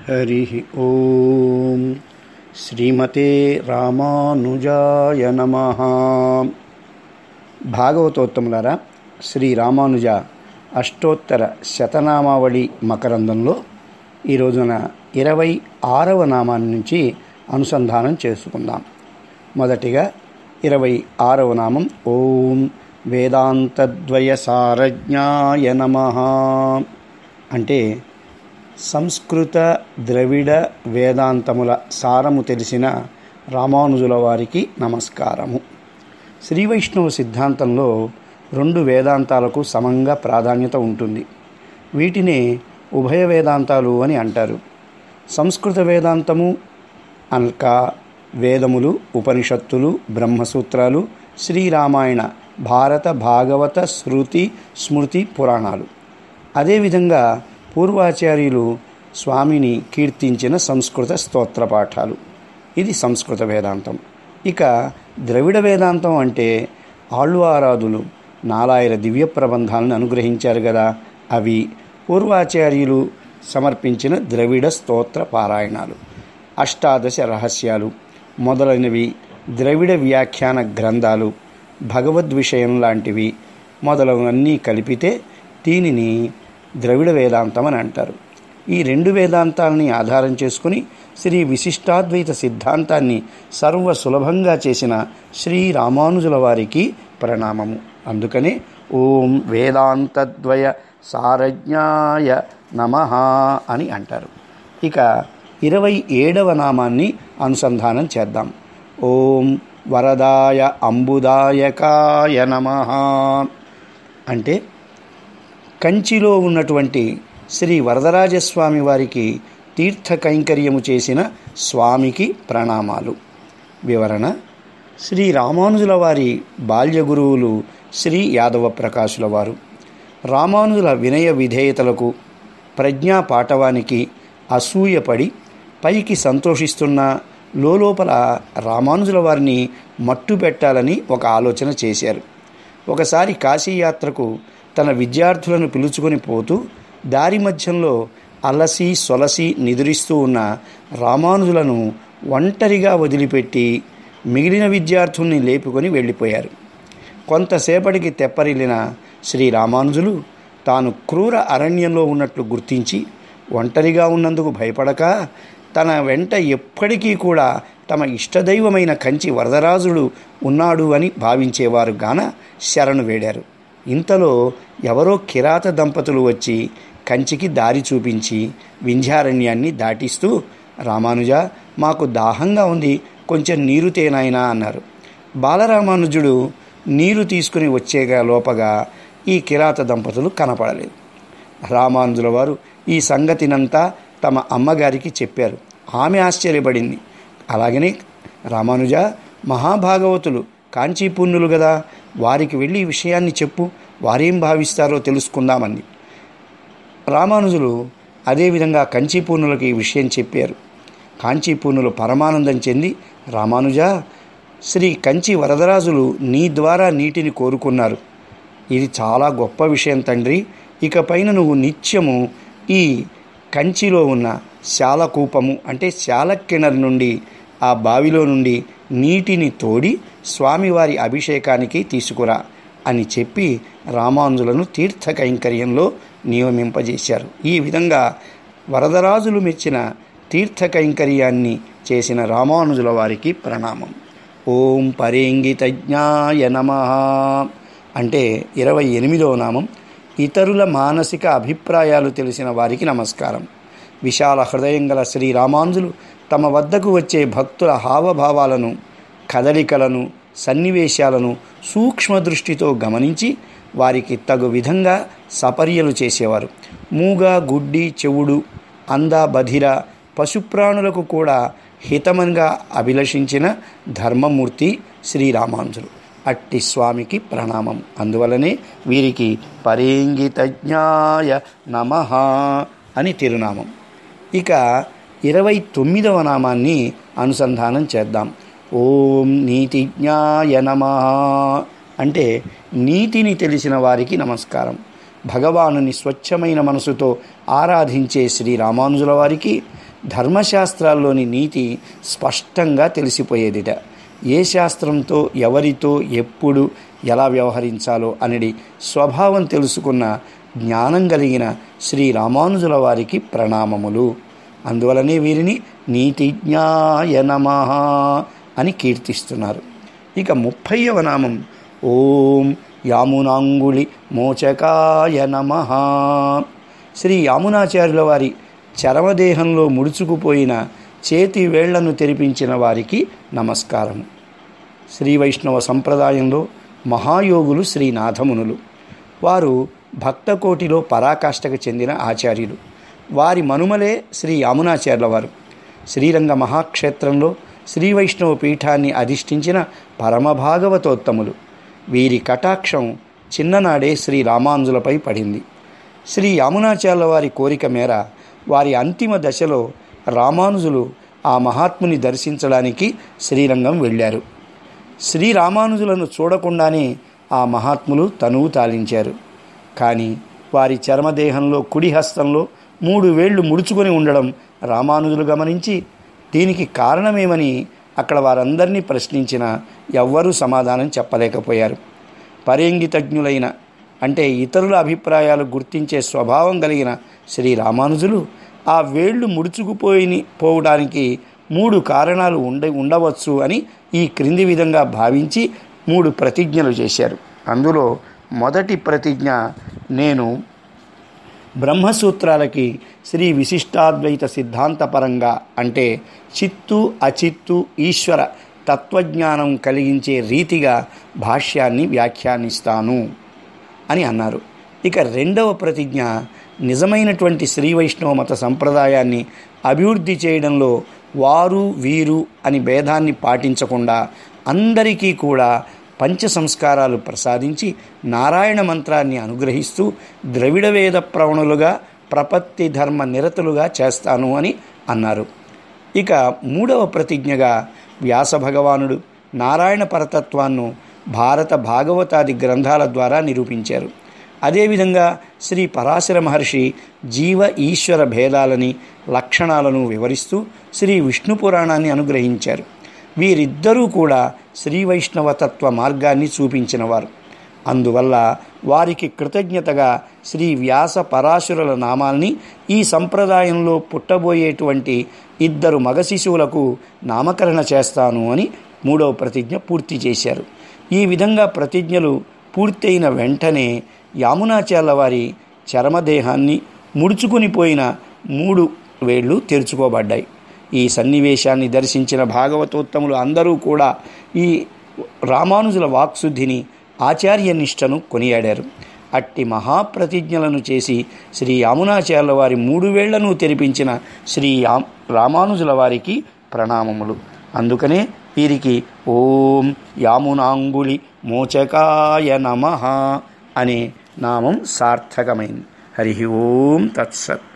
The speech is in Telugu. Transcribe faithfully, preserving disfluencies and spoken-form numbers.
హరి ఓం శ్రీమతే రామానుజాయ నమః. భాగవతోత్తములారా, శ్రీ రామానుజ అష్టోత్తర శతనామావళి మకరందంలో ఈ రోజున ఇరవై ఆరవ నామాన్ని నుంచి అనుసంధానం చేసుకుందాం. మొదటిగా ఇరవై ఆరవ నామం ఓం వేదాంతద్వయ సారజ్ఞాయ నమః. అంటే సంస్కృత ద్రవిడ వేదాంతముల సారము తెలిసిన రామానుజుల వారికి నమస్కారము. శ్రీ వైష్ణవ సిద్ధాంతంలో రెండు వేదాంతాలకు సమంగా ప్రాధాన్యత ఉంటుంది. వీటినే ఉభయ వేదాంతాలు అని అంటారు. సంస్కృత వేదాంతము అనగా వేదములు, ఉపనిషత్తులు, బ్రహ్మసూత్రాలు, శ్రీరామాయణ, భారత, భాగవత, శృతి, స్మృతి, పురాణాలు. అదేవిధంగా పూర్వాచార్యులు స్వామిని కీర్తించిన సంస్కృత స్తోత్ర పాఠాలు. ఇది సంస్కృత వేదాంతం. ఇక ద్రవిడ వేదాంతం అంటే ఆళ్వారాదులు నాలాయిర దివ్య ప్రబంధాలను అనుగ్రహించారు కదా, అవి పూర్వాచార్యులు సమర్పించిన ద్రవిడ స్తోత్ర పారాయణాలు. అష్టాదశ రహస్యాలు మొదలైనవి ద్రవిడ వ్యాఖ్యాన గ్రంథాలు, భగవద్విషయం లాంటివి మొదలవన్నీ కలిపితే దీనిని ద్రవిడ వేదాంతం అని అంటారు. ఈ రెండు వేదాంతాలని ఆధారం చేసుకుని శ్రీ విశిష్టాద్వైత సిద్ధాంతాన్ని సర్వ సులభంగా చేసిన శ్రీ రామానుజుల వారికి ప్రణామము. అందుకనే ఓం వేదాంతద్వయ సారజ్ఞాయ నమః అని అంటారు. ఇక ఇరవై ఏడవ నామాన్ని అనుసంధానం చేద్దాం. ఓం వరదాయ అంబుదాయకాయ నమః. అంటే కంచిలో ఉన్నటువంటి శ్రీ వరదరాజస్వామి వారికి తీర్థ కైంకర్యము చేసిన స్వామికి ప్రణామాలు. వివరణ: శ్రీ రామానుజుల వారి బాల్య గురువులు శ్రీ యాదవ ప్రకాశుల వారు. రామానుజుల వినయ విధేయతలకు, ప్రజ్ఞా పాటవానికి అసూయపడి పైకి సంతోషిస్తున్న లోపల రామానుజుల వారిని మట్టు పెట్టాలని ఒక ఆలోచన చేశారు. ఒకసారి కాశీయాత్రకు తన విద్యార్థులను పిలుచుకొని పోతూ దారి మధ్యంలో అలసి సొలసి నిదురిస్తూ ఉన్న రామానుజులను ఒంటరిగా వదిలిపెట్టి మిగిలిన విద్యార్థుల్ని లేపుకొని వెళ్ళిపోయారు. కొంతసేపటికి తెప్పరిల్లిన శ్రీ రామానుజులు తాను క్రూర అరణ్యంలో ఉన్నట్లు గుర్తించి ఒంటరిగా ఉన్నందుకు భయపడక తన వెంట ఎప్పటికీ కూడా తమ ఇష్టదైవమైన కంచి వరదరాజుడు ఉన్నాడు అని భావించేవారు గాన శరణు వేడారు. ఇంతలో ఎవరో కిరాత దంపతులు వచ్చి కంచికి దారి చూపించి వింధ్యారణ్యాన్ని దాటిస్తూ, రామానుజ, మాకు దాహంగా ఉంది, కొంచెం నీరు తేనాయనా అన్నారు. బాలరామానుజుడు నీరు తీసుకుని వచ్చేగా లోపగా ఈ కిరాత దంపతులు కనపడలేదు. రామానుజుల వారు ఈ సంగతినంతా తమ అమ్మగారికి చెప్పారు. ఆమె ఆశ్చర్యపడింది. అలాగనే రామానుజ, మహాభాగవతులు కాంచీపూర్ణులు కదా, వారికి వెళ్ళి ఈ విషయాన్ని చెప్పు, వారేం భావిస్తారో తెలుసుకుందామంది. రామానుజులు అదేవిధంగా కంచీపూర్ణులకు ఈ విషయం చెప్పారు. కాంచీపూర్ణులు పరమానందం చెంది, రామానుజ, శ్రీ కంచి వరదరాజులు నీ ద్వారా నీటిని కోరుకున్నారు. ఇది చాలా గొప్ప విషయం తండ్రి. ఇకపైన నువ్వు నిత్యము ఈ కంచిలో ఉన్న శాలకూపము అంటే శాలకిణర్ నుండి, ఆ బావిలో నుండి నీటిని తోడి స్వామివారి అభిషేకానికి తీసుకురా అని చెప్పి రామానుజులను తీర్థ కైంకర్యంలో నియమింపజేశారు. ఈ విధంగా వరదరాజులు మెచ్చిన తీర్థ కైంకర్యాన్ని చేసిన రామానుజుల వారికి ప్రణామం. ఓం పరేంగితజ్ఞాయ నమః. అంటే ఇరవై ఎనిమిదవ నామం ఇతరుల మానసిక అభిప్రాయాలు తెలిసిన వారికి నమస్కారం. విశాల హృదయం గల శ్రీ రామానుజులు తమ వద్దకు వచ్చే భక్తుల హావభావాలను, కదలికలను, సన్నివేశాలను సూక్ష్మ దృష్టితో గమనించి వారికి తగు విధంగా సపర్యలు చేసేవారు. మూగ, గుడ్డి, చెవుడు, అంద, బధిర పశుప్రాణులకు కూడా హితమంగా అభిలషించిన ధర్మమూర్తి శ్రీరామానుజులు. అట్టి స్వామికి ప్రణామం. అందువలనే వీరికి పరేంగితజ్ఞాయ నమః అని తిరునామం. ఇక ఇరవై తొమ్మిదవ నామాన్ని అనుసంధానం చేద్దాం. ఓం నీతిజ్ఞాయ నమః. అంటే నీతిని తెలిసిన వారికి నమస్కారం. భగవానుని స్వచ్ఛమైన మనసుతో ఆరాధించే శ్రీ రామానుజుల వారికి ధర్మశాస్త్రాల్లోని నీతి స్పష్టంగా తెలిసిపోయేదిట. ఏ శాస్త్రంతో ఎవరితో ఎప్పుడు ఎలా వ్యవహరించాలో అనేది స్వభావం తెలుసుకున్న జ్ఞానం కలిగిన శ్రీ రామానుజుల వారికి ప్రణామములు. అందువలనే వీరిని నీతిజ్ఞాయ నమః అని కీర్తిస్తున్నారు. ఇక ముప్పైవ నామం ఓం యామునాంగుళి మోచకాయ నమః. శ్రీ యామునాచార్యుల వారి చరమదేహంలో ముడుచుకుపోయిన చేతి వేళ్లను తెరిపించిన వారికి నమస్కారము. శ్రీ వైష్ణవ సంప్రదాయంలో మహాయోగులు శ్రీనాథమునులు. వారు భక్తకోటిలో పరాకాష్ఠకు చెందిన ఆచార్యులు. వారి మనుమలే శ్రీ యామునాచార్యుల వారు. శ్రీరంగ మహాక్షేత్రంలో శ్రీ వైష్ణవ పీఠాన్ని అధిష్ఠించిన పరమభాగవతోత్తములు. వీరి కటాక్షం చిన్ననాడే శ్రీ రామానుజులపై పడింది. శ్రీ యామునాచార్యుల వారి కోరిక మేర వారి అంతిమ దశలో రామానుజులు ఆ మహాత్ముని దర్శించడానికి శ్రీరంగం వెళ్ళారు. శ్రీ రామానుజులను చూడకుండానే ఆ మహాత్ములు తనువు తాలించారు. కానీ వారి చర్మదేహంలో కుడి హస్తంలో మూడు వేళ్లు ముడుచుకొని ఉండడం రామానుజులు గమనించి దీనికి కారణమేమని అక్కడ వారందరినీ ప్రశ్నించినా ఎవ్వరూ సమాధానం చెప్పలేకపోయారు. పరేంగితజ్ఞులైన అంటే ఇతరుల అభిప్రాయాలు గుర్తించే స్వభావం కలిగిన శ్రీ రామానుజులు ఆ వేళ్లు ముడుచుకుపోయి పోవడానికి మూడు కారణాలు ఉండ ఉండవచ్చు అని ఈ క్రింది విధంగా భావించి మూడు ప్రతిజ్ఞలు చేశారు. అందులో మొదటి ప్రతిజ్ఞ, నేను బ్రహ్మసూత్రాలకి శ్రీ విశిష్టాద్వైత సిద్ధాంతపరంగా అంటే చిత్తు అచిత్తు ఈశ్వర తత్వజ్ఞానం కలిగించే రీతిగా భాష్యాన్ని వ్యాఖ్యానిస్తాను అని అన్నారు. ఇక రెండవ ప్రతిజ్ఞ, నిజమైనటువంటి శ్రీ వైష్ణవ మత సంప్రదాయాన్ని అభివృద్ధి చేయడంలో వారు వీరు అని భేదాన్ని పాటించకుండా అందరికీ కూడా పంచ సంస్కారాలు ప్రసాదించి నారాయణ మంత్రాన్ని అనుగ్రహిస్తూ ద్రవిడ వేద ప్రవణులుగా ప్రపత్తి ధర్మ నిరతులుగా చేస్తాను అని అన్నారు. ఇక మూడవ ప్రతిజ్ఞగా వ్యాస భగవానుడు నారాయణ పరతత్వాన్ని భారత భాగవతాది గ్రంథాల ద్వారా నిరూపించారు. అదేవిధంగా శ్రీ పరాశర మహర్షి జీవ ఈశ్వర భేదాలని లక్షణాలను వివరిస్తూ శ్రీ విష్ణు పురాణాన్ని అనుగ్రహించారు. వీరిద్దరూ కూడా శ్రీ వైష్ణవతత్వ మార్గాన్ని చూపించినవారు. అందువల్ల వారికి కృతజ్ఞతగా శ్రీ వ్యాస పరాశరుల నామాల్ని ఈ సంప్రదాయంలో పుట్టబోయేటువంటి ఇద్దరు మగ శిశువులకు నామకరణ చేస్తాను అని మూడవ ప్రతిజ్ఞ పూర్తి చేశారు. ఈ విధంగా ప్రతిజ్ఞలు పూర్తయిన వెంటనే యామునాచార్యుల వారి చర్మదేహాన్ని ముడుచుకుని పోయిన మూడు వేళ్ళు తెరుచుకోబడ్డాయి. ఈ సన్నివేశాన్ని దర్శించిన భాగవతోత్తములు అందరూ కూడా ఈ రామానుజుల వాక్శుద్ధిని ఆచార్యనిష్టను కొనియాడారు. అట్టి మహాప్రతిజ్ఞలను చేసి శ్రీ యామునాచార్యుల వారి మూడు వేళ్లను తెరిపించిన శ్రీ రామానుజుల వారికి ప్రణామములు. అందుకనే వీరికి ఓం యామునాంగుళి మోచకాయ నమః అనే నామం సార్థకమైంది. హరి ఓం తత్సత్.